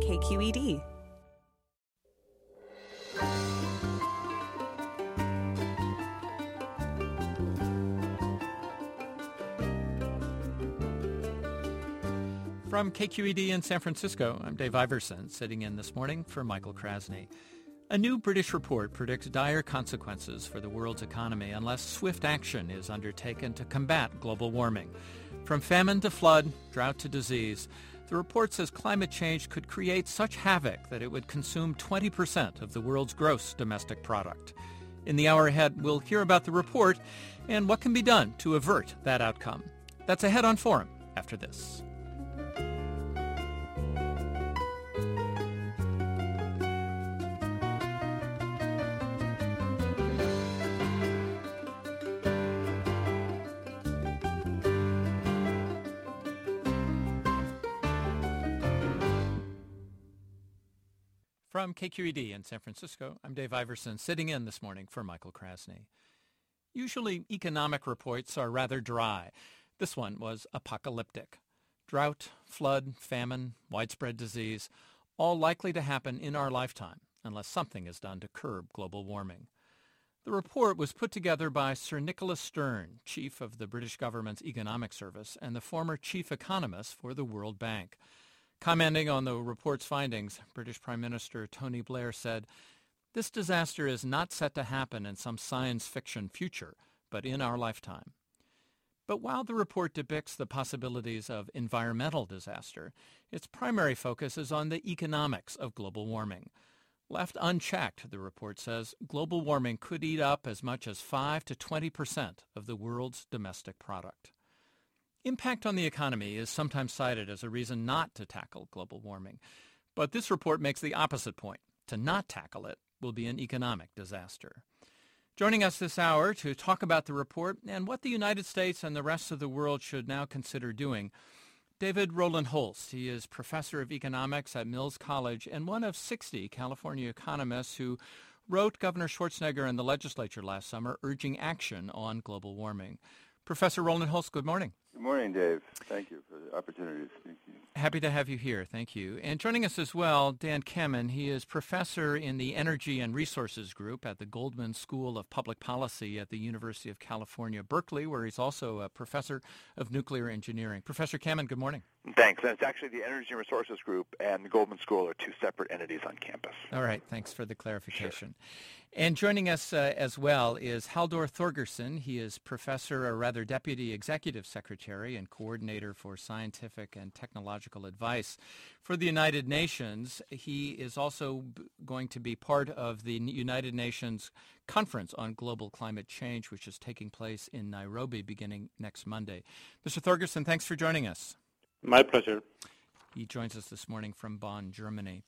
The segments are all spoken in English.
KQED. From KQED in San Francisco, I'm Dave Iverson, sitting in this morning for Michael Krasny. A new British report predicts dire consequences for the world's economy unless swift action is undertaken to combat global warming. From famine to flood, drought to disease, the report says climate change could create such havoc that it would consume 20% of the world's gross domestic product. In the hour ahead, we'll hear about the report and what can be done to avert that outcome. That's ahead on Forum after this. From KQED in San Francisco, I'm Dave Iverson, sitting in this morning for Michael Krasny. Usually, economic reports are rather dry. This one was apocalyptic. Drought, flood, famine, widespread disease, all likely to happen in our lifetime unless something is done to curb global warming. The report was put together by Sir Nicholas Stern, chief of the British government's Economic Service and the former chief economist for the World Bank. Commenting on the report's findings, British Prime Minister Tony Blair said, "This disaster is not set to happen in some science fiction future, but in our lifetime." But while the report depicts the possibilities of environmental disaster, its primary focus is on the economics of global warming. Left unchecked, the report says, global warming could eat up as much as 5 to 20% of the world's domestic product. Impact on the economy is sometimes cited as a reason not to tackle global warming. But this report makes the opposite point. To not tackle it will be an economic disaster. Joining us this hour to talk about the report and what the United States and the rest of the world should now consider doing, David Rowland Holst. He is professor of economics at Mills College and one of 60 California economists who wrote Governor Schwarzenegger in the legislature last summer urging action on global warming. Professor Rowland Holst, good morning. Good morning, Dave. Thank you for the opportunity to speak to you. Happy to have you here. Thank you. And joining us as well, Dan Kemin. He is professor in the Energy and Resources Group at the Goldman School of Public Policy at the University of California, Berkeley, where he's also a professor of nuclear engineering. Professor Kemin, good morning. Thanks. And it's actually the Energy and Resources Group and the Goldman School are two separate entities on campus. All right. Thanks for the clarification. Sure. And joining us as well is Haldor Thorgerson. He is professor, or rather deputy executive secretary and coordinator for scientific and technological advice for the United Nations. He is also going to be part of the United Nations Conference on Global Climate Change, which is taking place in Nairobi beginning next Monday. Mr. Thorgerson, thanks for joining us. My pleasure. He joins us this morning from Bonn, Germany.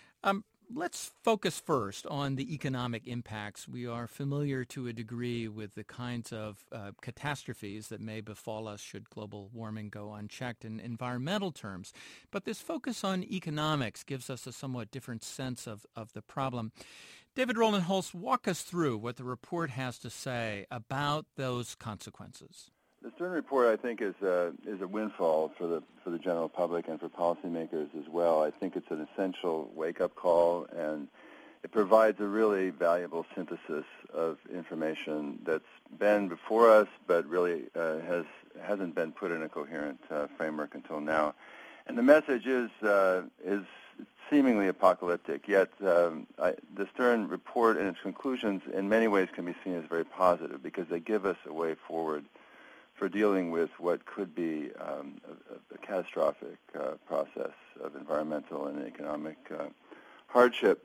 Let's focus first on the economic impacts. We are familiar to a degree with the kinds of catastrophes that may befall us should global warming go unchecked in environmental terms. But this focus on economics gives us a somewhat different sense of the problem. David Rowland Holst, walk us through what the report has to say about those consequences. The Stern report, I think, is a windfall for the general public and for policymakers as well. I think it's an essential wake-up call, and it provides a really valuable synthesis of information that's been before us, but really hasn't been put in a coherent framework until now. And the message is seemingly apocalyptic. Yet the Stern report and its conclusions, in many ways, can be seen as very positive because they give us a way forward for dealing with what could be a catastrophic process of environmental and economic hardship.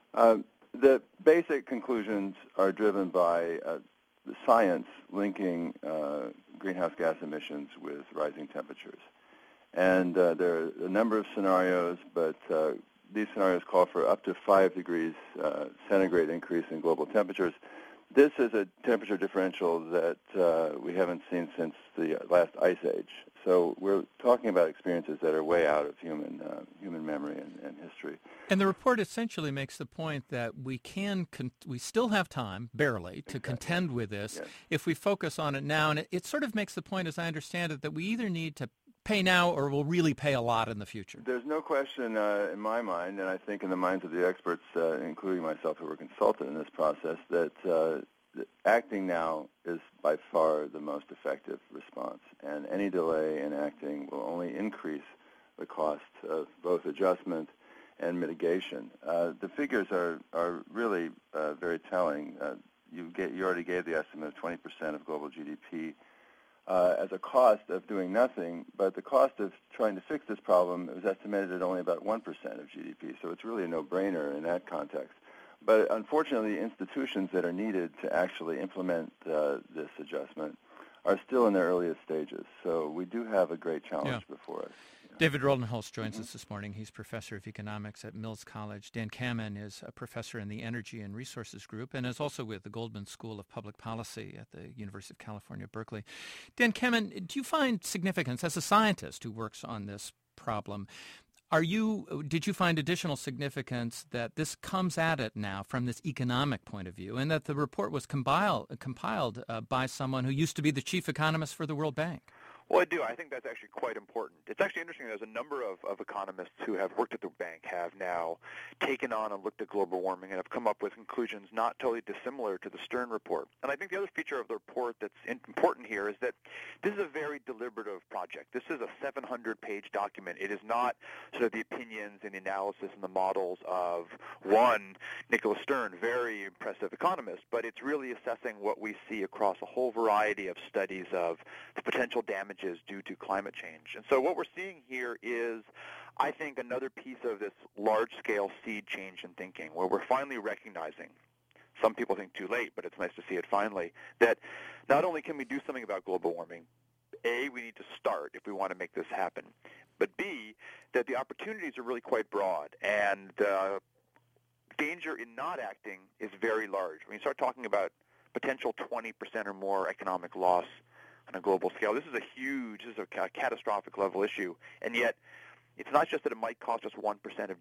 The basic conclusions are driven by the science linking greenhouse gas emissions with rising temperatures. And there are a number of scenarios, but these scenarios call for up to 5 degrees centigrade increase in global temperatures. This is a temperature differential that we haven't seen since the last ice age. So we're talking about experiences that are way out of human memory and history. And the report essentially makes the point that we still have time, barely, to contend with this if we focus on it now. And it sort of makes the point, as I understand it, that we either need to pay now or will really pay a lot in the future? There's no question in my mind, and I think in the minds of the experts, including myself who were consulted in this process, that acting now is by far the most effective response. And any delay in acting will only increase the cost of both adjustment and mitigation. The figures are really very telling. You already gave the estimate of 20% of global GDP as a cost of doing nothing, but the cost of trying to fix this problem is estimated at only about 1% of GDP, so it's really a no-brainer in that context. But unfortunately, institutions that are needed to actually implement this adjustment are still in their earliest stages, so we do have a great challenge before us. David Rodenholz joins us this morning. He's professor of economics at Mills College. Dan Kammen is a professor in the Energy and Resources Group and is also with the Goldman School of Public Policy at the University of California, Berkeley. Dan Kammen, do you find significance, as a scientist who works on this problem, did you find additional significance that this comes at it now from this economic point of view and that the report was compiled by someone who used to be the chief economist for the World Bank? Well, I do. I think that's actually quite important. It's actually interesting. There's a number of economists who have worked at the bank have now taken on and looked at global warming and have come up with conclusions not totally dissimilar to the Stern report. And I think the other feature of the report that's important here is that this is a very deliberative project. This is a 700-page document. It is not sort of the opinions and the analysis and the models of one, Nicholas Stern, very impressive economist, but it's really assessing what we see across a whole variety of studies of the potential damage due to climate change. And so what we're seeing here is, I think, another piece of this large-scale seed change in thinking, where we're finally recognizing, some people think too late, but it's nice to see it finally, that not only can we do something about global warming, A, we need to start if we want to make this happen, but B, that the opportunities are really quite broad, and danger in not acting is very large. When you start talking about potential 20% or more economic loss on a global scale, this is a catastrophic level issue, and yet it's not just that it might cost us 1% of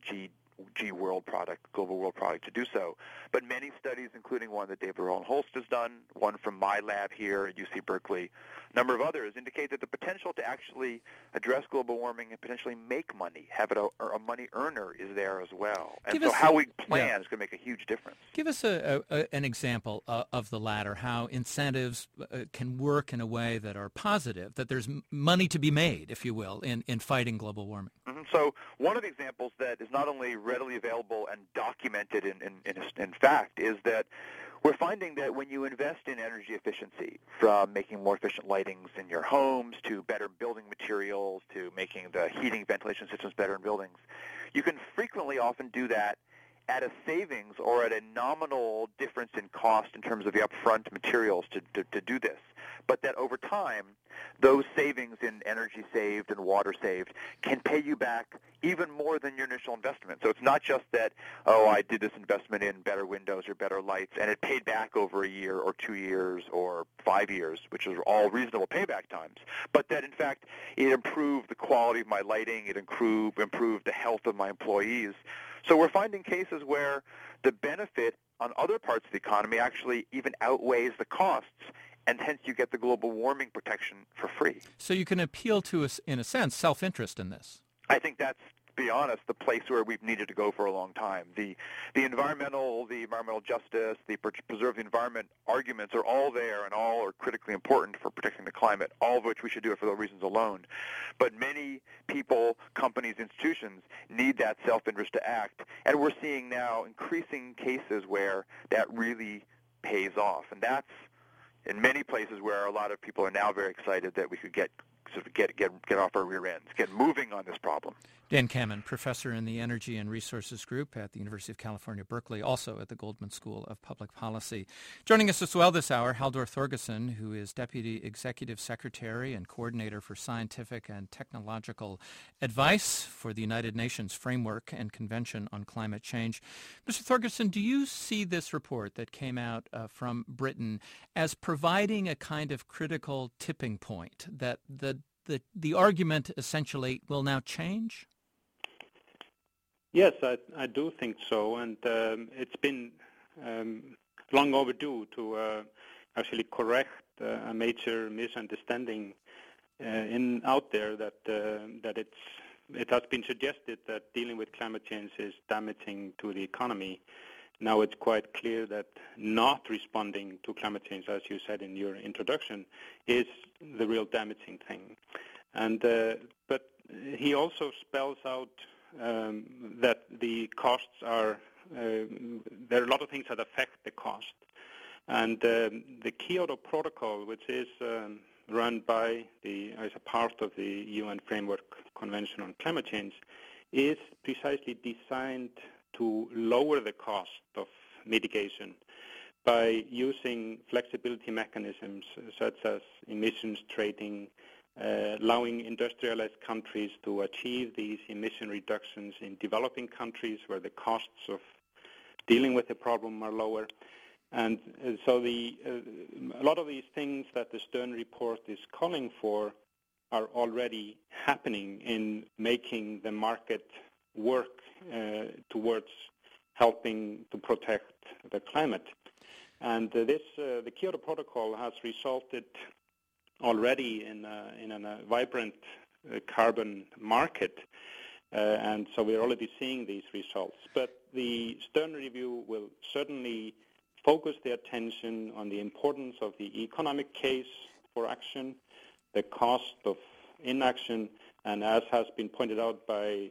global world product to do so, but many studies, including one that David Rodenholz has done, one from my lab here at UC Berkeley, a number of others, indicate that the potential to actually address global warming and potentially make money, have it a money earner, is there as well. And so how we plan is going to make a huge difference. Give us an example of the latter, how incentives can work in a way that are positive, that there's money to be made, if you will, in fighting global warming. Mm-hmm. So one of the examples that is not only readily available and documented in fact is that we're finding that when you invest in energy efficiency, from making more efficient lightings in your homes to better building materials to making the heating ventilation systems better in buildings, you can frequently often do that at a savings or at a nominal difference in cost in terms of the upfront materials to do this. But that over time, those savings in energy saved and water saved can pay you back even more than your initial investment. So it's not just that, I did this investment in better windows or better lights, and it paid back over a year or 2 years or 5 years, which are all reasonable payback times, but that, in fact, it improved the quality of my lighting, it improved the health of my employees. So we're finding cases where the benefit on other parts of the economy actually even outweighs the costs, and hence you get the global warming protection for free. So you can appeal to, in a sense, self-interest in this. I think that's, to be honest, the place where we've needed to go for a long time. The environmental justice, the preserve the environment arguments are all there and all are critically important for protecting the climate, all of which we should do it for those reasons alone. But many people, companies, institutions need that self-interest to act, and we're seeing now increasing cases where that really pays off. And that's in many places where a lot of people are now very excited that we could get off our rear ends, get moving on this problem. Dan Kammen, professor in the Energy and Resources Group at the University of California, Berkeley, also at the Goldman School of Public Policy. Joining us as well this hour, Haldor Thorgerson, who is Deputy Executive Secretary and Coordinator for Scientific and Technological Advice for the United Nations Framework and Convention on Climate Change. Mr. Thorgerson, do you see this report that came out from Britain as providing a kind of critical tipping point, that the argument essentially will now change? Yes, I do think so, and it's been long overdue to actually correct a major misunderstanding out there that it has been suggested that dealing with climate change is damaging to the economy. Now it's quite clear that not responding to climate change, as you said in your introduction, is the real damaging thing. And but he also spells out that the costs are there are a lot of things that affect the cost. And the Kyoto Protocol, which is run by as a part of the UN Framework Convention on Climate Change, is precisely designed to lower the cost of mitigation by using flexibility mechanisms such as emissions trading, allowing industrialized countries to achieve these emission reductions in developing countries where the costs of dealing with the problem are lower. And so a lot of these things that the Stern report is calling for are already happening in making the market work towards helping to protect the climate. And the Kyoto Protocol has resulted already in a vibrant carbon market, and so we're already seeing these results. But the Stern review will certainly focus the attention on the importance of the economic case for action, the cost of inaction, and as has been pointed out by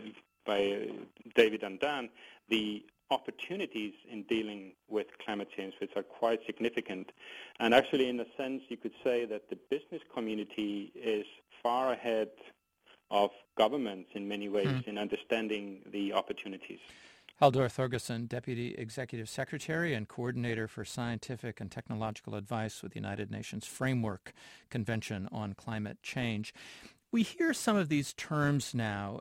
David and Dan, the opportunities in dealing with climate change, which are quite significant. And actually, in a sense, you could say that the business community is far ahead of governments in many ways in understanding the opportunities. Halldór Þorgeirsson, Deputy Executive Secretary and Coordinator for Scientific and Technological Advice with the United Nations Framework Convention on Climate Change. We hear some of these terms now,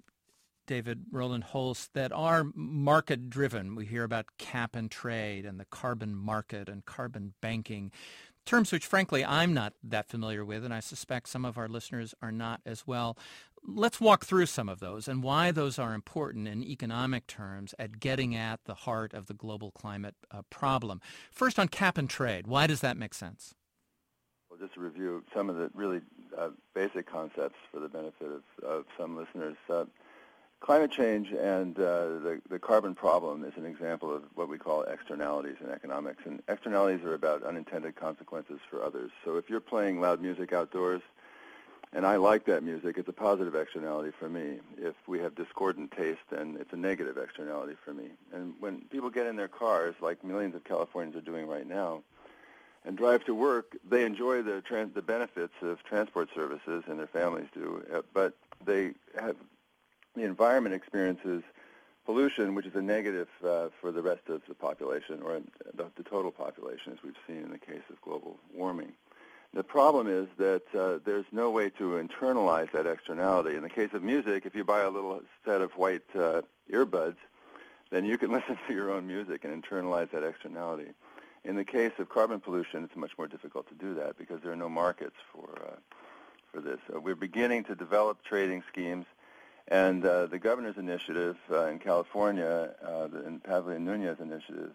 David Roland Holst, that are market-driven. We hear about cap and trade and the carbon market and carbon banking, terms which, frankly, I'm not that familiar with, and I suspect some of our listeners are not as well. Let's walk through some of those and why those are important in economic terms at getting at the heart of the global climate problem. First, on cap and trade, why does that make sense? Well, just to review some of the really basic concepts for the benefit of some listeners. Climate change and the carbon problem is an example of what we call externalities in economics. And externalities are about unintended consequences for others. So if you're playing loud music outdoors, and I like that music, it's a positive externality for me. If we have discordant taste, then it's a negative externality for me. And when people get in their cars, like millions of Californians are doing right now, and drive to work, they enjoy the benefits of transport services, and their families do, but the environment experiences pollution, which is a negative for the rest of the population, or the total population, as we've seen in the case of global warming. The problem is that there's no way to internalize that externality. In the case of music, if you buy a little set of white earbuds, then you can listen to your own music and internalize that externality. In the case of carbon pollution, it's much more difficult to do that because there are no markets for this. We're beginning to develop trading schemes, and the governor's initiative in California, the Pavilion-Nunez initiative,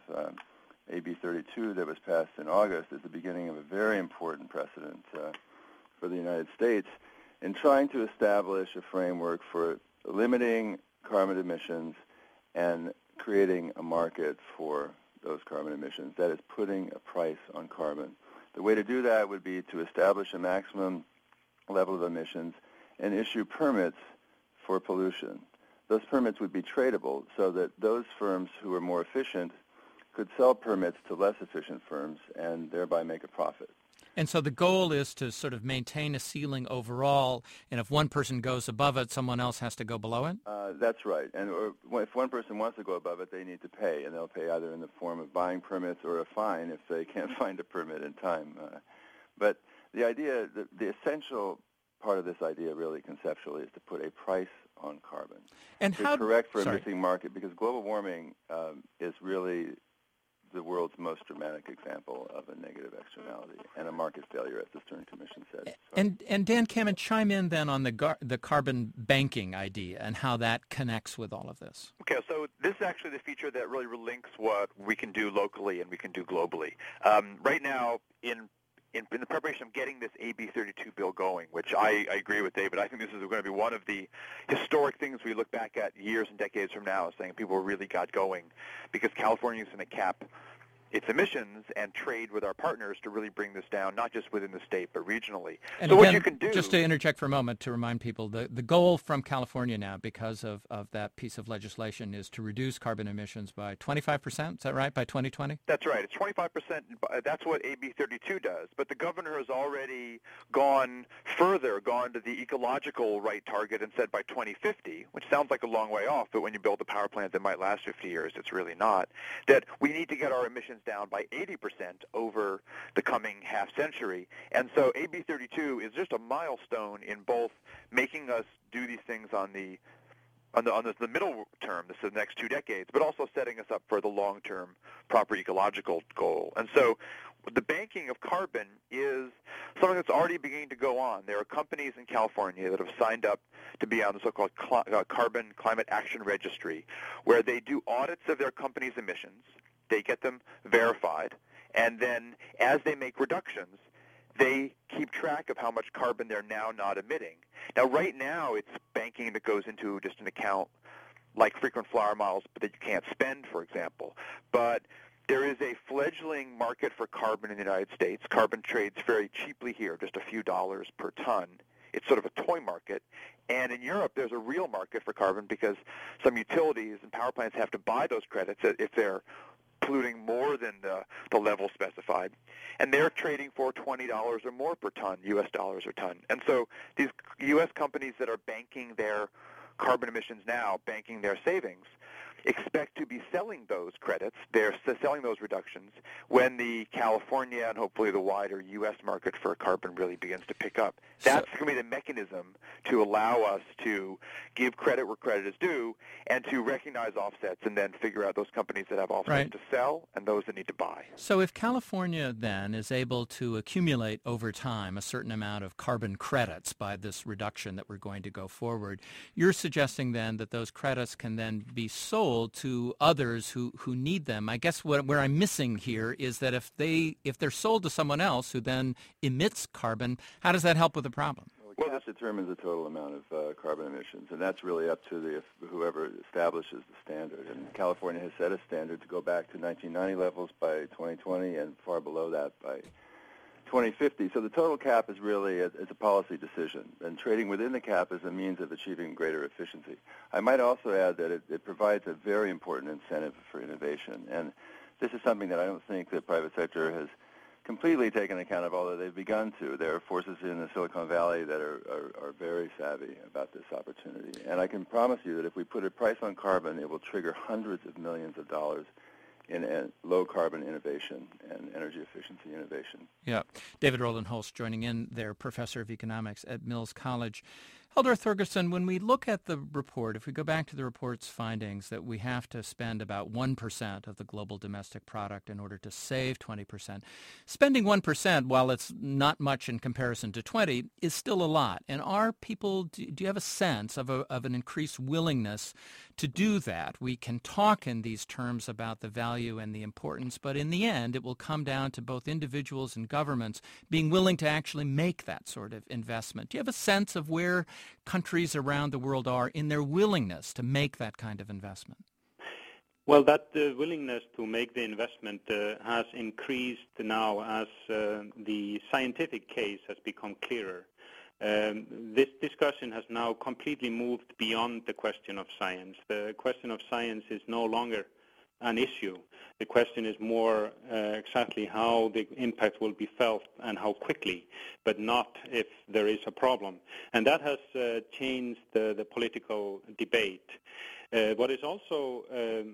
AB 32 that was passed in August, is the beginning of a very important precedent for the United States in trying to establish a framework for limiting carbon emissions and creating a market for those carbon emissions. That is, putting a price on carbon. The way to do that would be to establish a maximum level of emissions and issue permits for pollution. Those permits would be tradable so that those firms who are more efficient could sell permits to less efficient firms and thereby make a profit. And so the goal is to sort of maintain a ceiling overall, and if one person goes above it, someone else has to go below it? That's right. And if one person wants to go above it, they need to pay, and they'll pay either in the form of buying permits or a fine if they can't find a permit in time. But the idea, the essential part of this idea really conceptually is to put a price on carbon. And to correct for a missing market, because global warming is really the world's most dramatic example of a negative externality and a market failure, as the Stern Commission said. And Dan Kammen, chime in then on the carbon banking idea and how that connects with all of this. Okay, so this is actually the feature that really links what we can do locally and we can do globally. Right now, in in the preparation of getting this AB 32 bill going, which I agree with David. I think this is going to be one of the historic things we look back at years and decades from now, saying people really got going, because California is going to cap its emissions and trade with our partners to really bring this down, not just within the state, but regionally. And so again, what you can do... Just to interject for a moment to remind people, the goal from California now, because of that piece of legislation, is to reduce carbon emissions by 25%, is that right, by 2020? That's right. It's 25%. That's what AB 32 does. But the governor has already gone further, gone to the ecological right target and said by 2050, which sounds like a long way off, but when you build a power plant that might last 50 years, it's really not, that we need to get our emissions down by 80% over the coming half century. And so AB 32 is just a milestone in both making us do these things on the middle term, this is the next 2 decades, but also setting us up for the long-term proper ecological goal. And so the banking of carbon is something that's already beginning to go on. There are companies in California that have signed up to be on the so-called Carbon Climate Action Registry, where they do audits of their company's emissions. They get them verified, and then as they make reductions, they keep track of how much carbon they're now not emitting. Now, right now, it's banking that goes into just an account like frequent flyer miles that you can't spend, for example. But there is a fledgling market for carbon in the United States. Carbon trades very cheaply here, just a few dollars per ton. It's sort of a toy market. And in Europe, there's a real market for carbon because some utilities and power plants have to buy those credits if they're polluting more than the level specified, and they're trading for $20 or more per ton, U.S. dollars a ton. And so these U.S. companies that are banking their carbon emissions now, banking their savings, expect to be selling those credits, they're selling those reductions, when the California and hopefully the wider U.S. market for carbon really begins to pick up. That's going to be the mechanism to allow us to give credit where credit is due and to recognize offsets and then figure out those companies that have offsets to sell and those that need to buy. So if California then is able to accumulate over time a certain amount of carbon credits by this reduction that we're going to go forward, you're suggesting then that those credits can then be sold to others who need them. I guess where I'm missing here is that if they're sold to someone else who then emits carbon, how does that help with the problem? Well, the cap determines the total amount of carbon emissions, and that's really up to whoever establishes the standard. And California has set a standard to go back to 1990 levels by 2020 and far below that by 2050. So the total cap is really it's a policy decision, and trading within the cap is a means of achieving greater efficiency. I might also add that it provides a very important incentive for innovation, and this is something that I don't think the private sector has completely taken account of, although they've begun to. There are forces in the Silicon Valley that are very savvy about this opportunity, and I can promise you that if we put a price on carbon, it will trigger hundreds of millions of dollars in low-carbon innovation and energy efficiency innovation. Yeah. David Roland Holst joining in there, professor of economics at Mills College. Eldar Thorgerson, when we look at the report, if we go back to the report's findings that we have to spend about 1% of the global domestic product in order to save 20%, spending 1%, while it's not much in comparison to 20, is still a lot. And are people, do you have a sense of an increased willingness to do that? We can talk in these terms about the value and the importance, but in the end, it will come down to both individuals and governments being willing to actually make that sort of investment. Do you have a sense of where countries around the world are in their willingness to make that kind of investment? Well, that willingness to make the investment has increased now as the scientific case has become clearer. This discussion has now completely moved beyond the question of science. The question of science is no longer an issue. The question is more exactly how the impact will be felt and how quickly, but not if there is a problem. And that has changed the political debate. What is also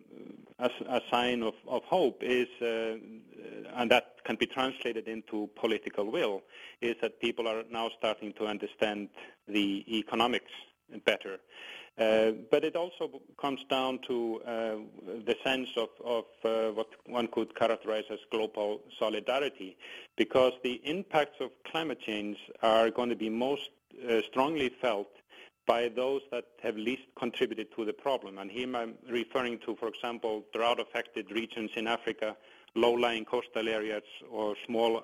a sign of hope is, and that can be translated into political will, is that people are now starting to understand the economics better. But it also comes down to the sense of what one could characterize as global solidarity, because the impacts of climate change are going to be most strongly felt by those that have least contributed to the problem. And here I'm referring to, for example, drought-affected regions in Africa, low-lying coastal areas, or small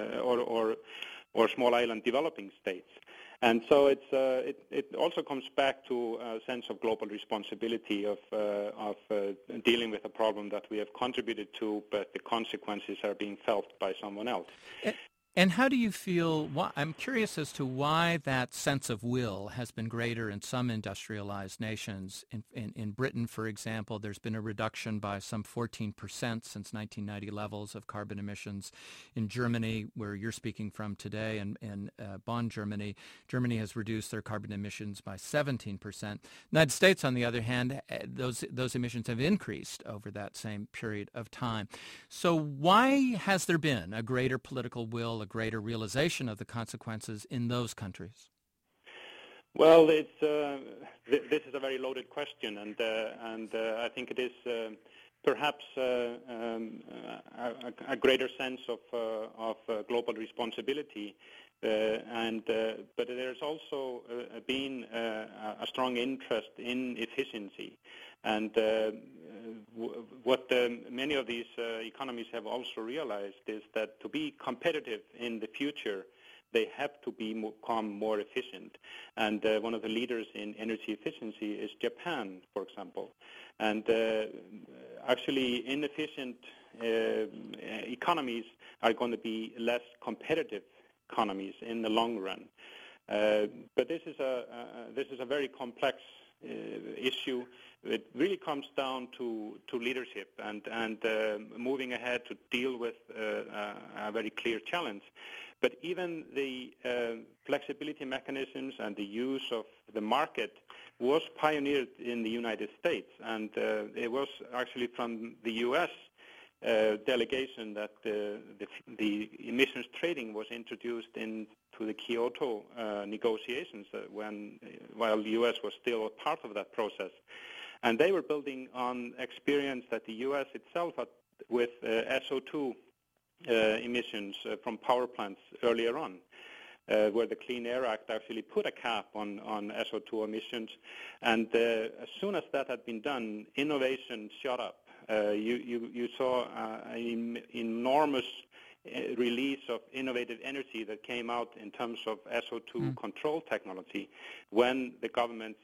small island developing states. And so it also comes back to a sense of global responsibility of dealing with a problem that we have contributed to, but the consequences are being felt by someone else. And how do you feel, I'm curious as to why that sense of will has been greater in some industrialized nations. In Britain, for example, there's been a reduction by some 14% since 1990 levels of carbon emissions. In Germany, where you're speaking from today, in Bonn, Germany has reduced their carbon emissions by 17%. United States, on the other hand, those emissions have increased over that same period of time. So why has there been a greater political will, a greater realization of the consequences in those countries? Well, this is a very loaded question, and I think it is perhaps a greater sense of global responsibility, but there's also been a strong interest in efficiency, and what many of these economies have also realized is that to be competitive in the future, they have to become more efficient. And one of the leaders in energy efficiency is Japan, for example. And actually, inefficient economies are going to be less competitive economies in the long run. But this is a very complex issue. It really comes down to leadership and moving ahead to deal with a very clear challenge. But even the flexibility mechanisms and the use of the market was pioneered in the United States, and it was actually from the U.S. Delegation that the emissions trading was introduced into the Kyoto negotiations while the U.S. was still a part of that process. And they were building on experience that the U.S. itself had with SO2 emissions from power plants earlier on, where the Clean Air Act actually put a cap on SO2 emissions. And as soon as that had been done, innovation shot up. You saw an enormous release of innovative energy that came out in terms of SO2 control technology when the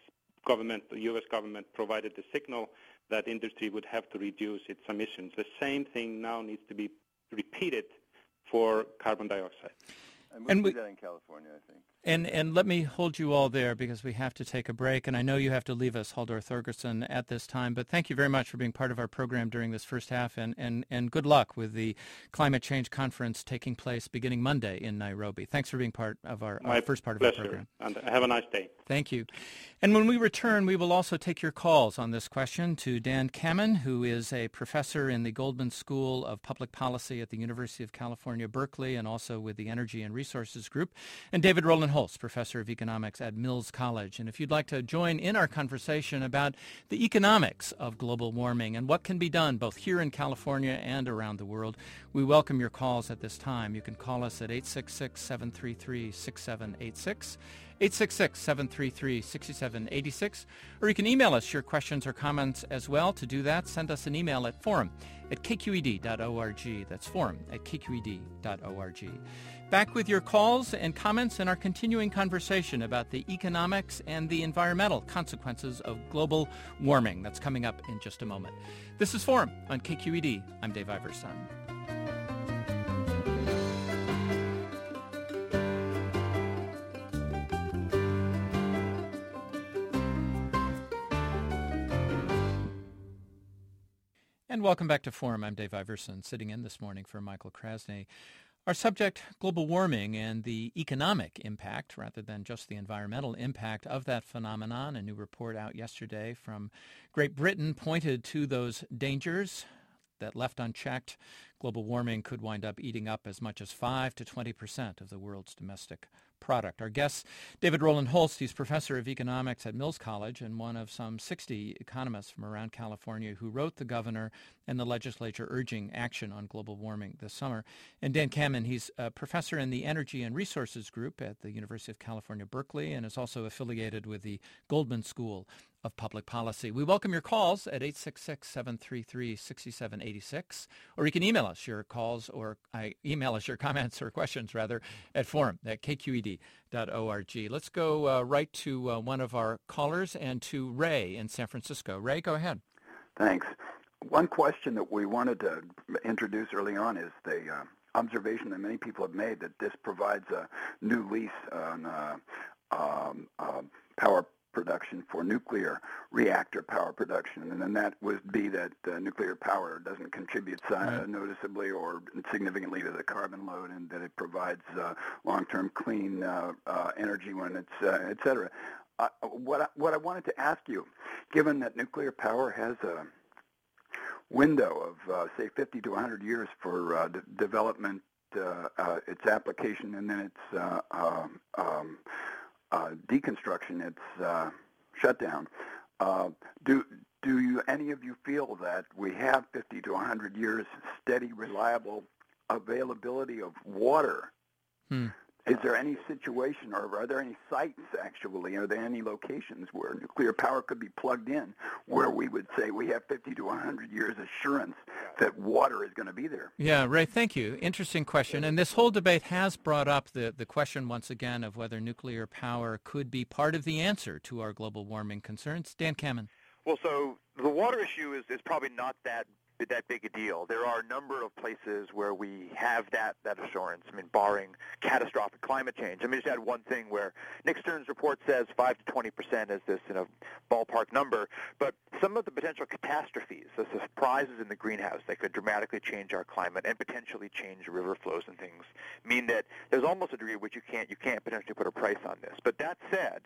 U.S. government provided the signal that industry would have to reduce its emissions. The same thing now needs to be repeated for carbon dioxide. And we see that in California, I think. And let me hold you all there because we have to take a break, and I know you have to leave us, Halldór Þorgeirsson, at this time. But thank you very much for being part of our program during this first half, and good luck with the climate change conference taking place beginning Monday in Nairobi. Thanks for being part of our first part of our program. And have a nice day. Thank you. And when we return, we will also take your calls on this question to Dan Kammen, who is a professor in the Goldman School of Public Policy at the University of California, Berkeley, and also with the Energy and Resources Group, and David Rowland Holtz, professor of economics at Mills College. And if you'd like to join in our conversation about the economics of global warming and what can be done both here in California and around the world, we welcome your calls at this time. You can call us at 866-733-6786, 866-733-6786, or you can email us your questions or comments as well. To do that, send us an email at forum@kqed.org. That's forum@kqed.org. Back with your calls and comments in our continuing conversation about the economics and the environmental consequences of global warming. That's coming up in just a moment. This is Forum on KQED. I'm Dave Iverson. And welcome back to Forum. I'm Dave Iverson, sitting in this morning for Michael Krasny. Our subject, global warming and the economic impact, rather than just the environmental impact of that phenomenon. A new report out yesterday from Great Britain pointed to those dangers that, left unchecked, global warming could wind up eating up as much as 5 to 20% of the world's domestic product. Our guest, David Roland Holst, he's professor of economics at Mills College and one of some 60 economists from around California who wrote the governor and the legislature urging action on global warming this summer. And Dan Kammen, he's a professor in the Energy and Resources Group at the University of California, Berkeley, and is also affiliated with the Goldman School of Public Policy. We welcome your calls at 866-733-6786, or you can email us your calls or email us your comments or questions, rather, at forum@kqed.org. Let's go right to one of our callers and to Ray in San Francisco. Ray, go ahead. Thanks. One question that we wanted to introduce early on is the observation that many people have made that this provides a new lease on power production for nuclear reactor power production, and then that would be that nuclear power doesn't contribute noticeably or significantly to the carbon load, and that it provides long-term clean energy when it's et cetera. What I wanted to ask you, given that nuclear power has a window of say 50 to 100 years for development, its application, and then its deconstruction, its shutdown. Do any of you feel that we have 50 to 100 years steady, reliable availability of water? Is there any situation, or are there any sites, actually, are there any locations where nuclear power could be plugged in where we would say we have 50 to 100 years assurance that water is going to be there? Yeah, Ray, thank you. Interesting question. And this whole debate has brought up the question once again of whether nuclear power could be part of the answer to our global warming concerns. Dan Kammen. Well, so the water issue is probably not that big a deal. There are a number of places where we have that assurance, barring catastrophic climate change. Just add one thing where Nick Stern's report says 5 to 20% is this ballpark number, but some of the potential catastrophes, the surprises in the greenhouse that could dramatically change our climate and potentially change river flows and things, mean that there's almost a degree in which you can't potentially put a price on this. But that said,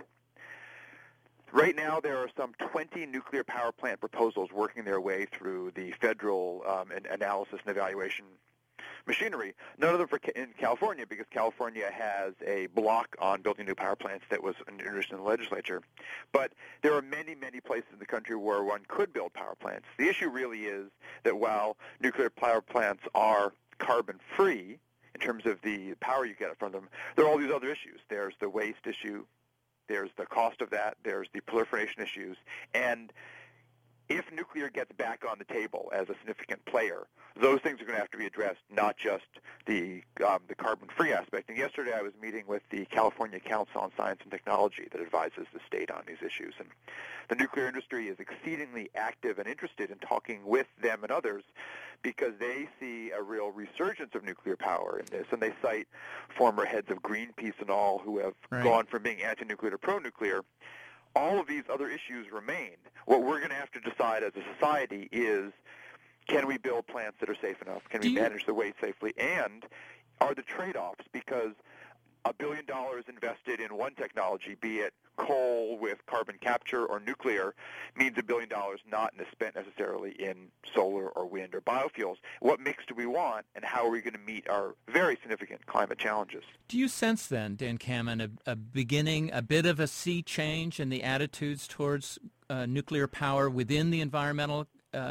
right now, there are some 20 nuclear power plant proposals working their way through the federal analysis and evaluation machinery. None of them in California, because California has a block on building new power plants that was introduced in the legislature. But there are many, many places in the country where one could build power plants. The issue really is that while nuclear power plants are carbon-free in terms of the power you get from them, there are all these other issues. There's the waste issue. There's the cost of that. There's the proliferation issues. And if nuclear gets back on the table as a significant player, those things are going to have to be addressed, not just the carbon-free aspect. And yesterday I was meeting with the California Council on Science and Technology that advises the state on these issues. And the nuclear industry is exceedingly active and interested in talking with them and others because they see a real resurgence of nuclear power in this. And they cite former heads of Greenpeace and all who have gone from being anti-nuclear to pro-nuclear. All of these other issues remain. What we're going to have to decide as a society is, can we build plants that are safe enough? Can we manage the waste safely? And are the trade-offs, because $1 billion invested in one technology, be it coal with carbon capture or nuclear, means $1 billion not spent necessarily in solar or wind or biofuels. What mix do we want, and how are we going to meet our very significant climate challenges? Do you sense then, Dan Kammen, a bit of a sea change in the attitudes towards nuclear power within the environmental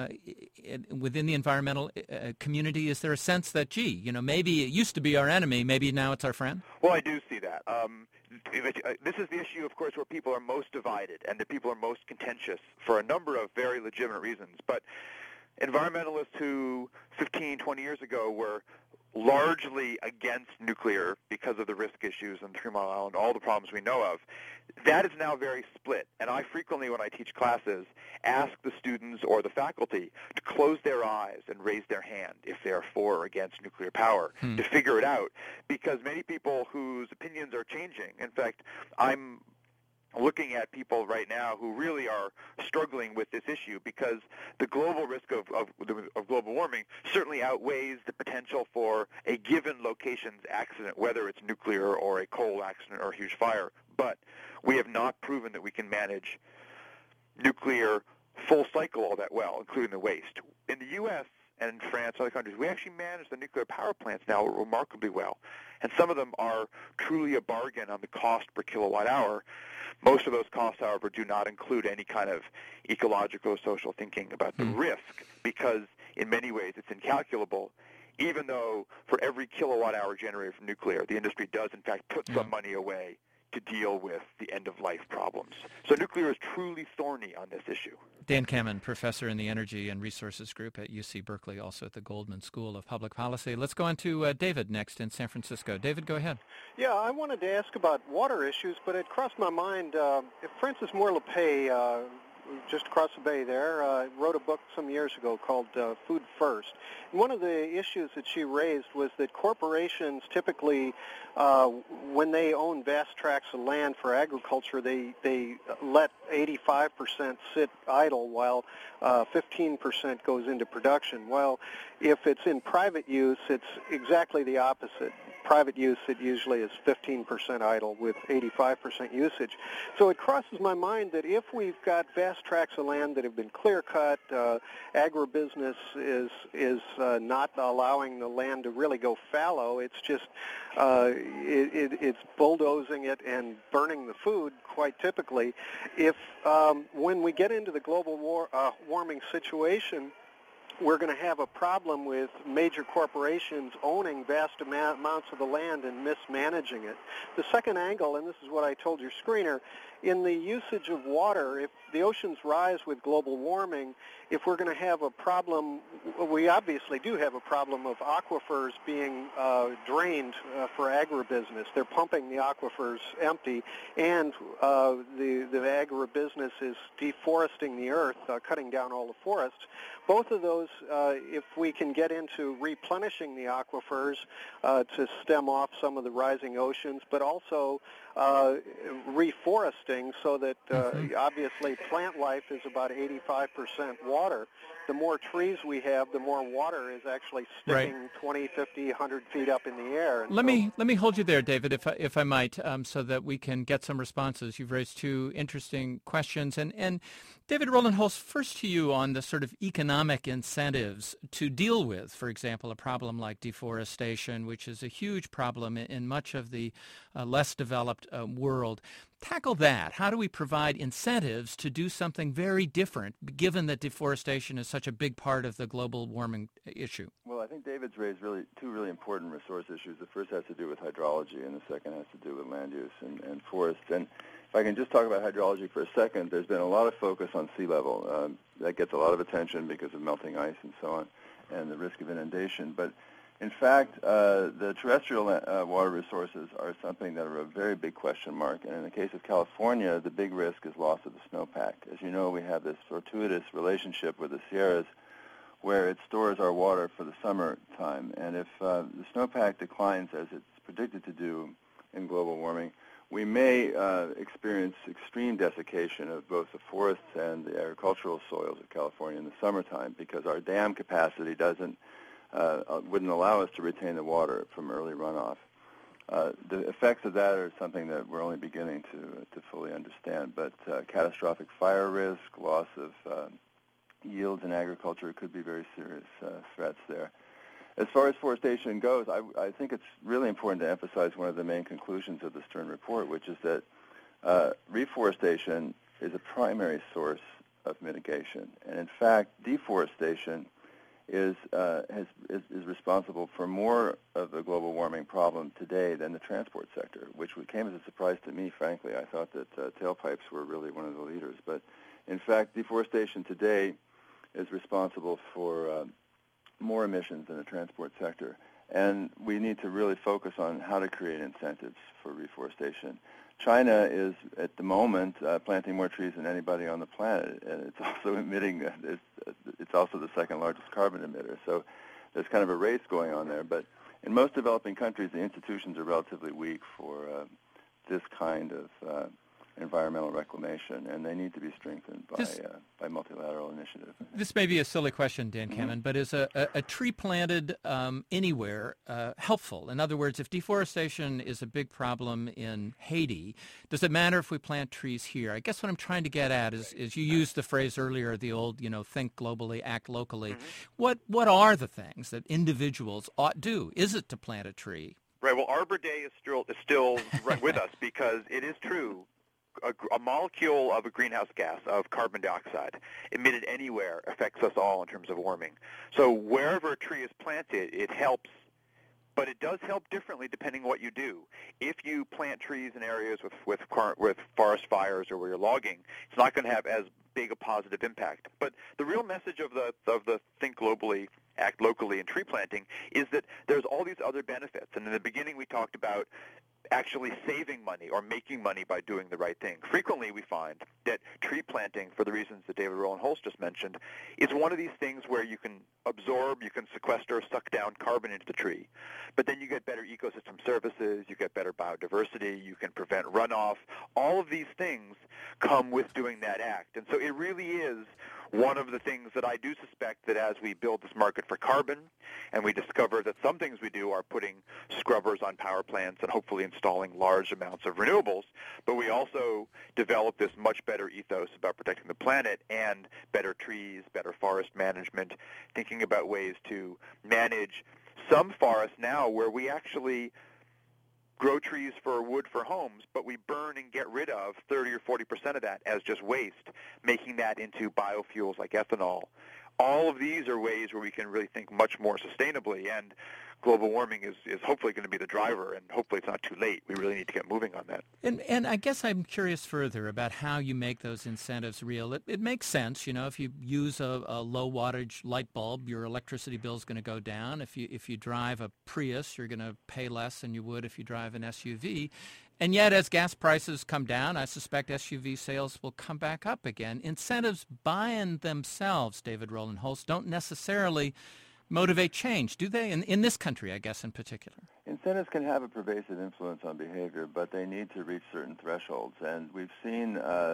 community? Is there a sense that, maybe it used to be our enemy, maybe now it's our friend? Well, I do see that. This is the issue, of course, where people are most divided and the people are most contentious for a number of very legitimate reasons. But environmentalists who 15, 20 years ago were largely against nuclear because of the risk issues and 3 Mile Island, all the problems we know of, that is now very split. And I frequently, when I teach classes, ask the students or the faculty to close their eyes and raise their hand if they are for or against nuclear power to figure it out, because many people whose opinions are changing. In fact, I'm looking at people right now who really are struggling with this issue because the global risk of global warming certainly outweighs the potential for a given location's accident, whether it's nuclear or a coal accident or a huge fire. But we have not proven that we can manage nuclear full cycle all that well, including the waste. In the U.S., and in France and other countries, we actually manage the nuclear power plants now remarkably well. And some of them are truly a bargain on the cost per kilowatt hour. Most of those costs, however, do not include any kind of ecological or social thinking about the risk, because in many ways it's incalculable, even though for every kilowatt hour generated from nuclear, the industry does in fact put some money away to deal with the end-of-life problems. So nuclear is truly thorny on this issue. Dan Kammen, professor in the Energy and Resources Group at UC Berkeley, also at the Goldman School of Public Policy. Let's go on to David next in San Francisco. David, go ahead. Yeah, I wanted to ask about water issues, but it crossed my mind, if Frances Moore LePay, just across the bay there, wrote a book some years ago called Food First. And one of the issues that she raised was that corporations typically, when they own vast tracts of land for agriculture, they let 85% sit idle while 15% goes into production. Well, if it's in private use, it's exactly the opposite. Private use, it usually is 15% idle with 85% usage. So it crosses my mind that if we've got vast tracts of land that have been clear-cut, agribusiness is not allowing the land to really go fallow. It's just it's bulldozing it and burning the food quite typically. If when we get into the global warming situation, we're going to have a problem with major corporations owning vast amounts of the land and mismanaging it. The second angle, and this is what I told your screener, in the usage of water, if the oceans rise with global warming, if we're going to have a problem, we obviously do have a problem of aquifers being drained for agribusiness. They're pumping the aquifers empty, and the agribusiness is deforesting the earth, cutting down all the forests. Both of those, if we can get into replenishing the aquifers to stem off some of the rising oceans, but also reforesting so that obviously plant life is about 85% water. The more trees we have, the more water is actually sticking 20, 50, 100 feet up in the air. And let me hold you there, David, if I might, so that we can get some responses. You've raised two interesting questions. And David Roland-Holst, first to you on the sort of economic incentives to deal with, for example, a problem like deforestation, which is a huge problem in much of the less developed world. Tackle that. How do we provide incentives to do something very different, given that deforestation is such a big part of the global warming issue? Well, I think David's raised two really important resource issues. The first has to do with hydrology, and the second has to do with land use and forests. And if I can just talk about hydrology for a second, there's been a lot of focus on sea level. That gets a lot of attention because of melting ice and so on, and the risk of inundation. But in fact, the terrestrial water resources are something that are a very big question mark. And in the case of California, the big risk is loss of the snowpack. As you know, we have this fortuitous relationship with the Sierras where it stores our water for the summertime. And if the snowpack declines as it's predicted to do in global warming, we may experience extreme desiccation of both the forests and the agricultural soils of California in the summertime because our dam capacity wouldn't allow us to retain the water from early runoff. The effects of that are something that we're only beginning to fully understand, but catastrophic fire risk, loss of yields in agriculture could be very serious threats there. As far as forestation goes, I think it's really important to emphasize one of the main conclusions of the Stern report, which is that reforestation is a primary source of mitigation. And in fact, deforestation is responsible for more of the global warming problem today than the transport sector, which came as a surprise to me, frankly. I thought that tailpipes were really one of the leaders. But in fact, deforestation today is responsible for more emissions than the transport sector. And we need to really focus on how to create incentives for reforestation. China is, at the moment, planting more trees than anybody on the planet, and it's also emitting, it's also the second largest carbon emitter. So there's kind of a race going on there. But in most developing countries, the institutions are relatively weak for this kind of environmental reclamation, and they need to be strengthened by multilateral initiatives. initiative. This may be a silly question, Dan Kammen, but is a tree planted anywhere helpful? In other words, if deforestation is a big problem in Haiti, does it matter if we plant trees here? I guess what I'm trying to get at is you used the phrase earlier, the old, think globally, act locally. What are the things that individuals ought do? Is it to plant a tree? Right. Well, Arbor Day is still right with us because it is true. A molecule of a greenhouse gas, of carbon dioxide, emitted anywhere affects us all in terms of warming. So wherever a tree is planted, it helps, but it does help differently depending on what you do. If you plant trees in areas with forest fires or where you're logging, it's not going to have as big a positive impact. But the real message of the Think Globally, Act Locally and tree planting is that there's all these other benefits. And in the beginning we talked about actually saving money or making money by doing the right thing. Frequently we find that tree planting, for the reasons that David Rowland Holtz just mentioned, is one of these things where you can absorb, you can sequester, suck down carbon into the tree. But then you get better ecosystem services, you get better biodiversity, you can prevent runoff. All of these things come with doing that act. And so it really is one of the things that I do suspect that as we build this market for carbon and we discover that some things we do are putting scrubbers on power plants and hopefully installing large amounts of renewables, but we also develop this much better ethos about protecting the planet and better trees, better forest management, thinking about ways to manage some forests now where we actually grow trees for wood for homes, but we burn and get rid of 30 or 40% of that as just waste, making that into biofuels like ethanol. All of these are ways where we can really think much more sustainably, and global warming is hopefully going to be the driver, and hopefully it's not too late. We really need to get moving on that. And I guess I'm curious further about how you make those incentives real. It makes sense, if you use a low wattage light bulb, your electricity bill is going to go down. If you drive a Prius, you're going to pay less than you would if you drive an SUV. And yet, as gas prices come down, I suspect SUV sales will come back up again. Incentives by and themselves, David Rowland Holtz, don't necessarily motivate change, do they? In this country, I guess, in particular. Incentives can have a pervasive influence on behavior, but they need to reach certain thresholds. And we've seen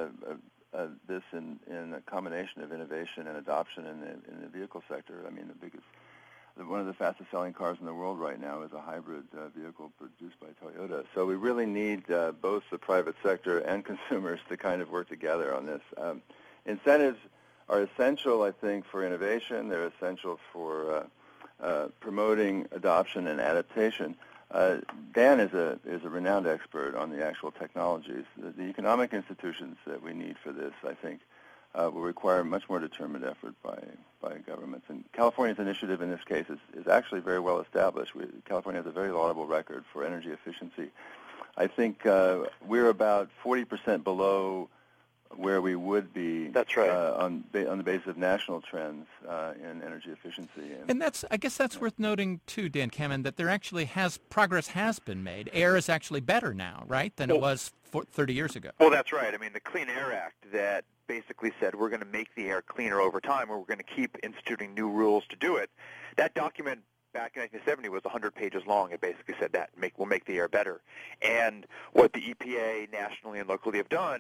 this in a combination of innovation and adoption in the vehicle sector. I mean, one of the fastest-selling cars in the world right now is a hybrid vehicle produced by Toyota. So we really need both the private sector and consumers to kind of work together on this. Incentives are essential, I think, for innovation. They're essential for promoting adoption and adaptation. Dan is a renowned expert on the actual technologies. The economic institutions that we need for this, I think, will require much more determined effort by governments. And California's initiative in this case is actually very well established. California has a very laudable record for energy efficiency. I think we're about 40% below where we would be. That's right. On the basis of national trends in energy efficiency. And I guess that's worth noting too, Dan Kammen, that there actually progress has been made. Air is actually better now, right, than it was 30 years ago. Well, that's right. I mean, the Clean Air Act that basically said we're going to make the air cleaner over time, or we're going to keep instituting new rules to do it. That document back in 1970 was 100 pages long. It basically said that we'll make the air better. And what the EPA nationally and locally have done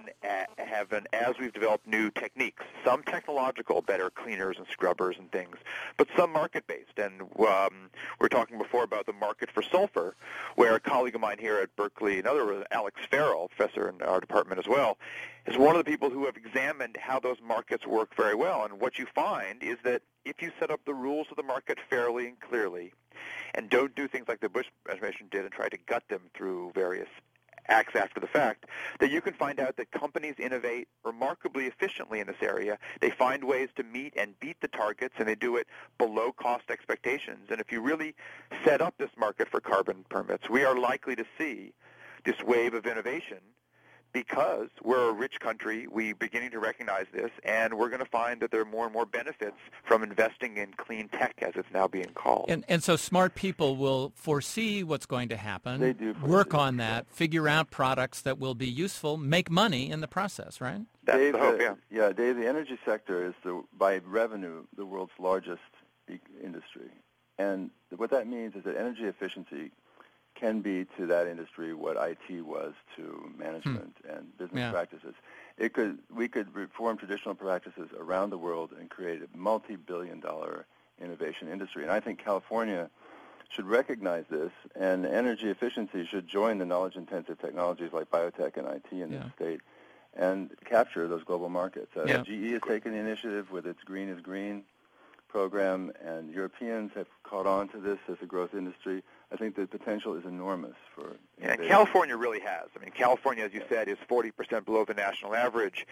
as we've developed new techniques, some technological, better cleaners and scrubbers and things, but some market-based. And we were talking before about the market for sulfur, where a colleague of mine here at Berkeley, Alex Farrell, professor in our department as well, is one of the people who have examined how those markets work very well. And what you find is that if you set up the rules of the market fairly and clearly and don't do things like the Bush administration did and try to gut them through various acts after the fact, that you can find out that companies innovate remarkably efficiently in this area. They find ways to meet and beat the targets, and they do it below cost expectations. And if you really set up this market for carbon permits, we are likely to see this wave of innovation because we're a rich country. We're beginning to recognize this, and we're going to find that there are more and more benefits from investing in clean tech, as it's now being called. And so smart people will foresee what's going to happen, they do work on that, figure out products that will be useful, make money in the process, right? That's Dave, the hope, yeah. Yeah, Dave, the energy sector is, by revenue, the world's largest industry. And what that means is that energy efficiency can be to that industry what IT was to management and business practices. we could reform traditional practices around the world and create a multi-billion-dollar innovation industry. And I think California should recognize this, and energy efficiency should join the knowledge-intensive technologies like biotech and IT in the state and capture those global markets. GE has taken the initiative with its Green is Green program, and Europeans have caught on to this as a growth industry. I think the potential is enormous for innovation. And California really has. I mean, California, as you said, is 40% below the national average,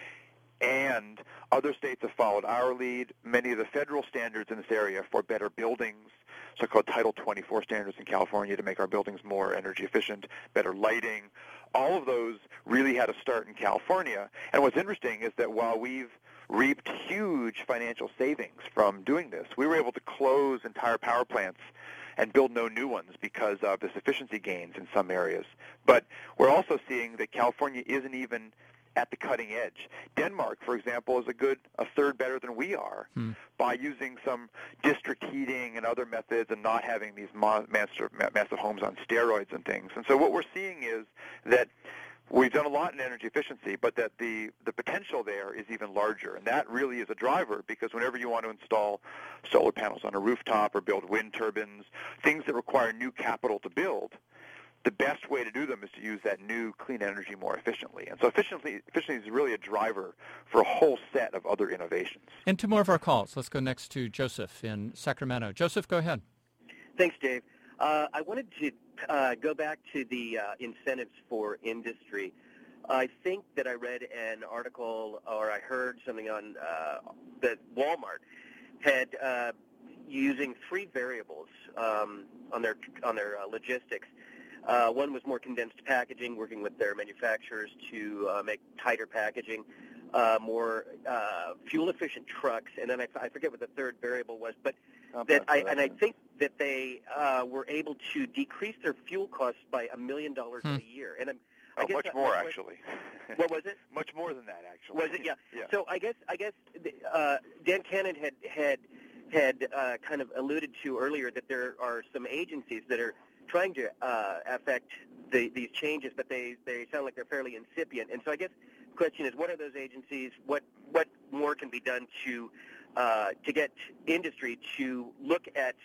and other states have followed our lead. Many of the federal standards in this area for better buildings, so-called Title 24 standards in California to make our buildings more energy efficient, better lighting, all of those really had a start in California. And what's interesting is that while we've reaped huge financial savings from doing this, we were able to close entire power plants and build no new ones because of this efficiency gains in some areas. But we're also seeing that California isn't even at the cutting edge. Denmark, for example, is a third better than we are by using some district heating and other methods and not having these massive homes on steroids and things. And so what we're seeing is that we've done a lot in energy efficiency, but that the potential there is even larger. And that really is a driver, because whenever you want to install solar panels on a rooftop or build wind turbines, things that require new capital to build, the best way to do them is to use that new clean energy more efficiently. And so efficiency is really a driver for a whole set of other innovations. And two more of our calls. Let's go next to Joseph in Sacramento. Joseph, go ahead. Thanks, Dave. I wanted to go back to the incentives for industry. I think that I read an article, or I heard something on that Walmart had using three variables on their logistics. One was more condensed packaging, working with their manufacturers to make tighter packaging, more fuel-efficient trucks, and then I forget what the third variable was, but I think that they were able to decrease their fuel costs by $1 million a year. And I guess much more, actually. What was it? Much more than that, actually. Was it? Yeah. So I guess Dan Cannon had kind of alluded to earlier that there are some agencies that are trying to affect these changes, but they sound like they're fairly incipient. And so I guess the question is, what are those agencies? What more can be done to get industry to look at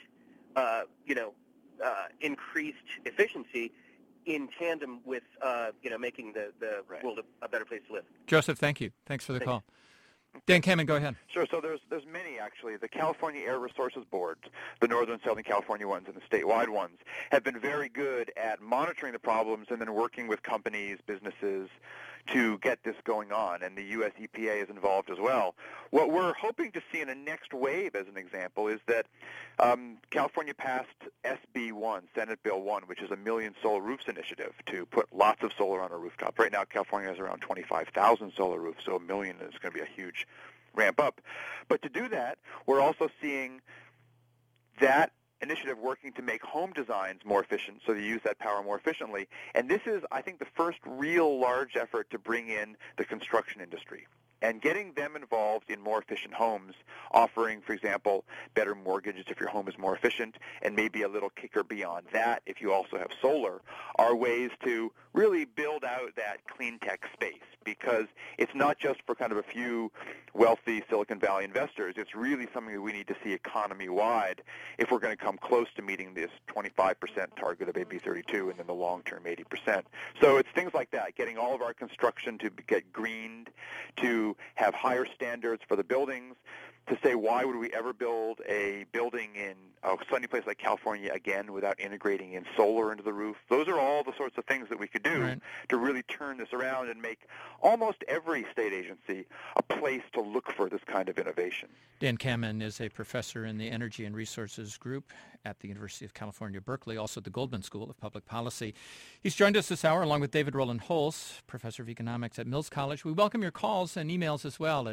increased efficiency in tandem with making the world a better place to live? Joseph, thank you. Thanks for the call. Dan Kammen, go ahead. Sure. So there's many, actually. The California Air Resources Boards, the Northern and Southern California ones and the statewide ones, have been very good at monitoring the problems and then working with companies, businesses, to get this going on, and the U.S. EPA is involved as well. What we're hoping to see in a next wave, as an example, is that California passed SB 1, Senate Bill 1, which is a Million Solar Roofs initiative to put lots of solar on a rooftop. Right now, California has around 25,000 solar roofs, so 1 million is going to be a huge ramp up. But to do that, we're also seeing that initiative working to make home designs more efficient, so you use that power more efficiently. And this is, I think, the first real large effort to bring in the construction industry and getting them involved in more efficient homes, offering, for example, better mortgages if your home is more efficient, and maybe a little kicker beyond that if you also have solar, are ways to really build out that clean tech space, because it's not just for kind of a few wealthy Silicon Valley investors. It's really something that we need to see economy-wide if we're going to come close to meeting this 25% target of AB 32 and then the long-term 80%. So it's things like that, getting all of our construction to get greened, to have higher standards for the buildings, to say, why would we ever build a building in a sunny place like California again without integrating in solar into the roof? Those are all the sorts of things that we could do to really turn this around and make almost every state agency a place to look for this kind of innovation. Dan Kammen is a professor in the Energy and Resources Group at the University of California, Berkeley, also the Goldman School of Public Policy. He's joined us this hour along with David Rowland Holz, professor of economics at Mills College. We welcome your calls and emails as well at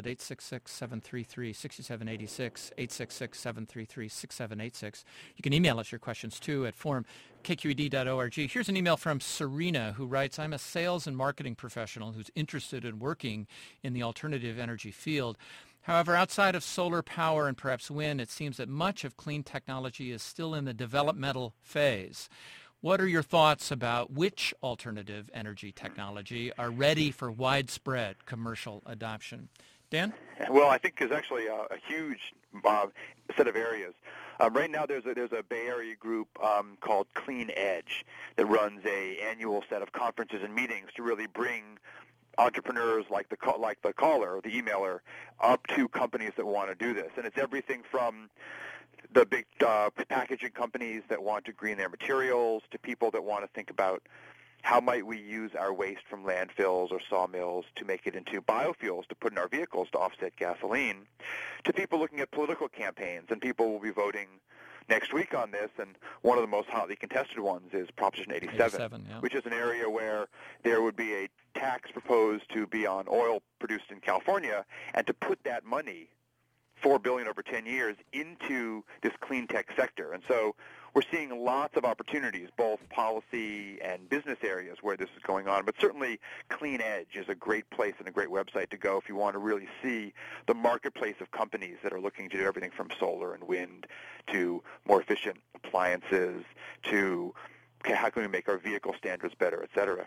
866-733-6786, 866-733-6786. You can email us your questions too at forum@kqed.org. Here's an email from Serena, who writes, I'm a sales and marketing professional who's interested in working in the alternative energy field. However, outside of solar power and perhaps wind, it seems that much of clean technology is still in the developmental phase. What are your thoughts about which alternative energy technology are ready for widespread commercial adoption? Dan? Well, I think there's actually a huge set of areas. Right now, there's a Bay Area group called Clean Edge that runs a annual set of conferences and meetings to really bring entrepreneurs like the caller or the emailer up to companies that want to do this. And it's everything from the big packaging companies that want to green their materials to people that want to think about how might we use our waste from landfills or sawmills to make it into biofuels to put in our vehicles to offset gasoline, to people looking at political campaigns. And people will be voting next week on this, and one of the most hotly contested ones is Proposition 87, which is an area where there would be a tax proposed to be on oil produced in California, and to put that money, $4 billion over 10 years, into this clean tech sector. And so we're seeing lots of opportunities, both policy and business areas where this is going on. But certainly Clean Edge is a great place and a great website to go if you want to really see the marketplace of companies that are looking to do everything from solar and wind to more efficient appliances to how can we make our vehicle standards better, et cetera.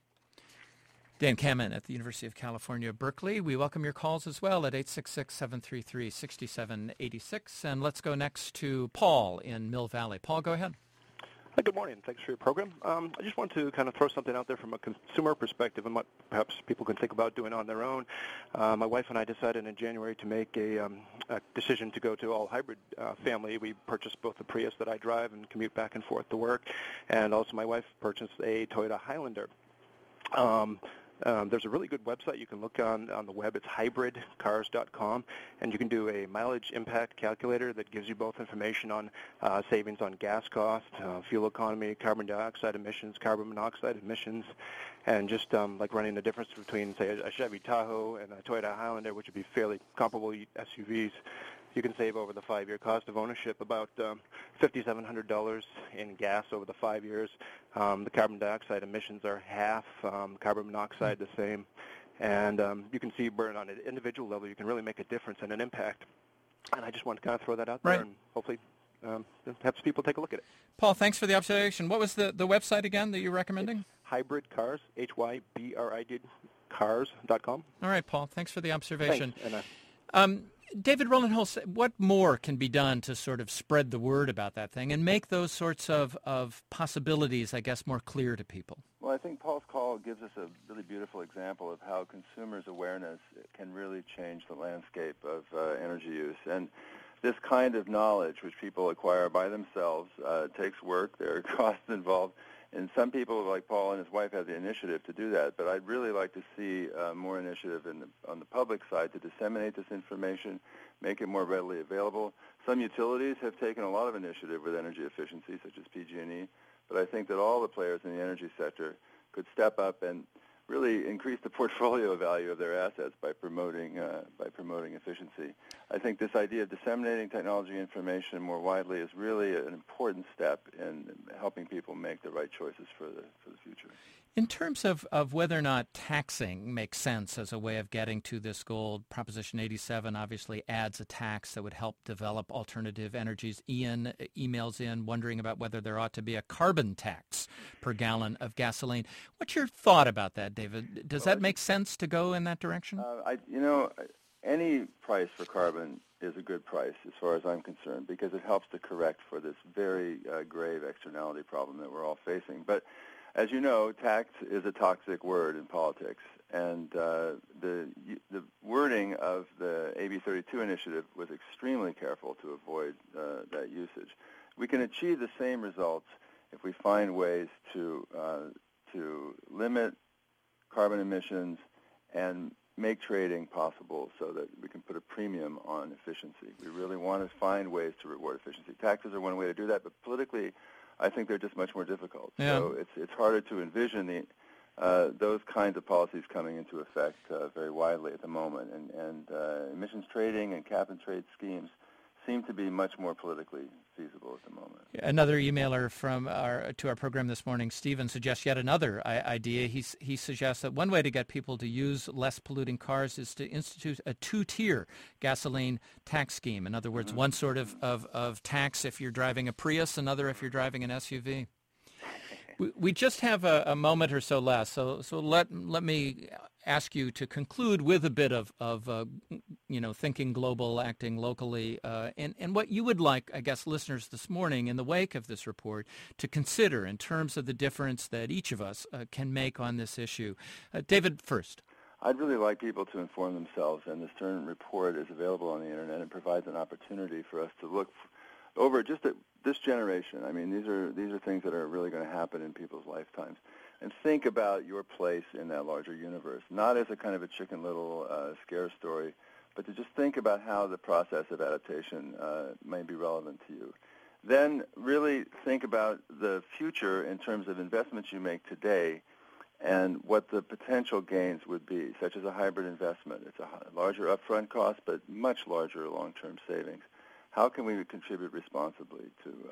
Dan Kammen at the University of California, Berkeley. We welcome your calls as well at 866-733-6786. And let's go next to Paul in Mill Valley. Paul, go ahead. Hi, good morning. Thanks for your program. I just want to kind of throw something out there from a consumer perspective and what perhaps people can think about doing on their own. My wife and I decided in January to make a decision to go to all hybrid family. We purchased both the Prius that I drive and commute back and forth to work, and also my wife purchased a Toyota Highlander. There's a really good website you can look on the web. It's hybridcars.com, and you can do a mileage impact calculator that gives you both information on savings on gas cost, fuel economy, carbon dioxide emissions, carbon monoxide emissions, and just like running the difference between, say, a Chevy Tahoe and a Toyota Highlander, which would be fairly comparable SUVs. You can save over the 5-year cost of ownership about $5,700 in gas over the 5 years. The carbon dioxide emissions are half, carbon monoxide the same. And you can see where on an individual level you can really make a difference and an impact. And I just want to kind of throw that out there and hopefully have people take a look at it. Paul, thanks for the observation. What was the website again that you're recommending? It's Hybrid Cars, HYBRID cars.com. All right, Paul, thanks for the observation. Thanks. David Roland-Hulse, what more can be done to sort of spread the word about that thing and make those sorts of possibilities, I guess, more clear to people? Well, I think Paul's call gives us a really beautiful example of how consumers' awareness can really change the landscape of energy use. And this kind of knowledge, which people acquire by themselves, takes work. There are costs involved. And some people, like Paul and his wife, have the initiative to do that. But I'd really like to see more initiative on the public side to disseminate this information, make it more readily available. Some utilities have taken a lot of initiative with energy efficiency, such as PG&E. But I think that all the players in the energy sector could step up and really increase the portfolio value of their assets by promoting efficiency. I think this idea of disseminating technology information more widely is really an important step in helping people make the right choices for the future. In terms of whether or not taxing makes sense as a way of getting to this goal, Proposition 87 obviously adds a tax that would help develop alternative energies. Ian emails in wondering about whether there ought to be a carbon tax per gallon of gasoline. What's your thought about that, David? Does that make sense to go in that direction? Any price for carbon is a good price as far as I'm concerned because it helps to correct for this very grave externality problem that we're all facing. But as you know, tax is a toxic word in politics, and the wording of the AB 32 initiative was extremely careful to avoid that usage. We can achieve the same results if we find ways to limit carbon emissions and make trading possible so that we can put a premium on efficiency. We really want to find ways to reward efficiency. Taxes are one way to do that, but politically, I think they're just much more difficult. Yeah. So it's harder to envision those kinds of policies coming into effect very widely at the moment. And emissions trading and cap-and-trade schemes seem to be much more politically feasible at the moment. Another emailer to our program this morning, Stephen, suggests yet another idea. He suggests that one way to get people to use less polluting cars is to institute a two-tier gasoline tax scheme. In other words, one sort of tax if you're driving a Prius, another if you're driving an SUV. We just have a moment or so left, so let me ask you to conclude with a bit of thinking global, acting locally, and what you would like, I guess, listeners this morning in the wake of this report to consider in terms of the difference that each of us can make on this issue. David, first. I'd really like people to inform themselves, and the Stern report is available on the Internet and provides an opportunity for us to look over just at this generation. I mean, these are things that are really going to happen in people's lifetimes. And think about your place in that larger universe, not as a kind of a Chicken Little scare story, but to just think about how the process of adaptation may be relevant to you. Then really think about the future in terms of investments you make today and what the potential gains would be, such as a hybrid investment. It's a larger upfront cost, but much larger long-term savings. How can we contribute responsibly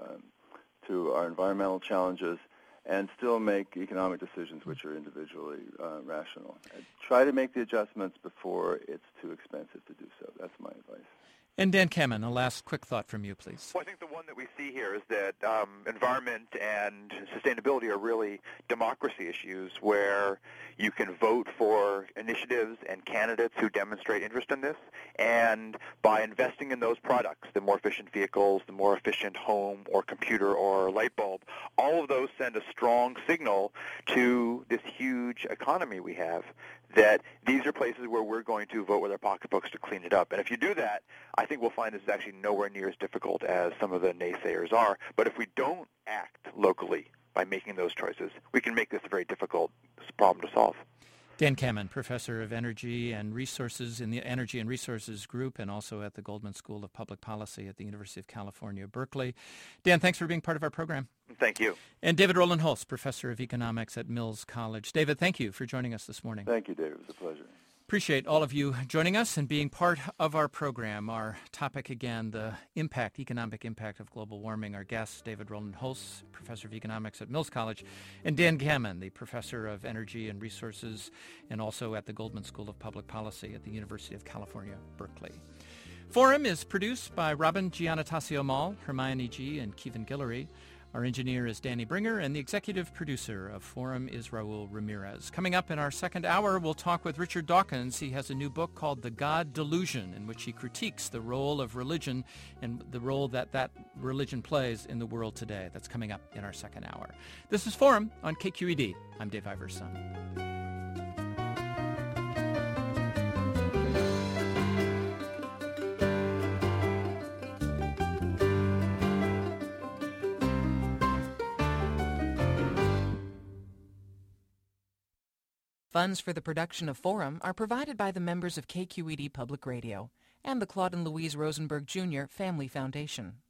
to our environmental challenges and still make economic decisions which are individually rational? And try to make the adjustments before it's too expensive to do so. That's my advice. And Dan Kammen, a last quick thought from you, please. Well, I think the one that we see here is that environment and sustainability are really democracy issues where you can vote for initiatives and candidates who demonstrate interest in this, and by investing in those products, the more efficient vehicles, the more efficient home or computer or light bulb, all of those send a strong signal to this huge economy we have that these are places where we're going to vote with our pocketbooks to clean it up. And if you do that, I think we'll find this is actually nowhere near as difficult as some of the naysayers are. But if we don't act locally by making those choices, we can make this a very difficult problem to solve. Dan Kammen, Professor of Energy and Resources in the Energy and Resources Group and also at the Goldman School of Public Policy at the University of California, Berkeley. Dan, thanks for being part of our program. Thank you. And David Rowland Hulse, Professor of Economics at Mills College. David, thank you for joining us this morning. Thank you, David. It was a pleasure. Appreciate all of you joining us and being part of our program. Our topic again, the economic impact of global warming. Our guests, David Rowland Hulse, Professor of Economics at Mills College, and Dan Kammen, the Professor of Energy and Resources and also at the Goldman School of Public Policy at the University of California, Berkeley. Forum is produced by Robin Giannatasio-Mall, Hermione G., and Kevin Guillory. Our engineer is Danny Bringer, and the executive producer of Forum is Raul Ramirez. Coming up in our second hour, we'll talk with Richard Dawkins. He has a new book called The God Delusion, in which he critiques the role of religion and the role that religion plays in the world today. That's coming up in our second hour. This is Forum on KQED. I'm Dave Iverson. Funds for the production of Forum are provided by the members of KQED Public Radio and the Claude and Louise Rosenberg Jr. Family Foundation.